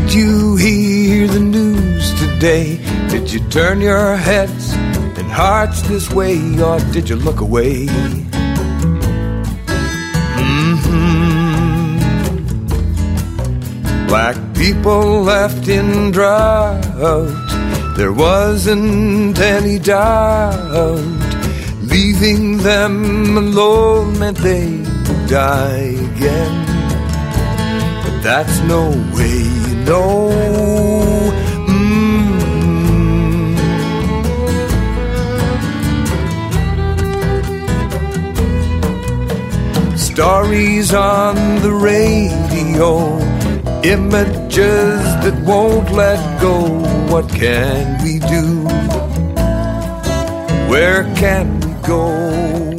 Did you hear the news today? Did you turn your heads and hearts this way, or did you look away? Black people left in drought, there wasn't any doubt. Leaving them alone meant they would die again. But that's no way, you know. Stories on the radio, images that won't let go. What can we do? Where can we go?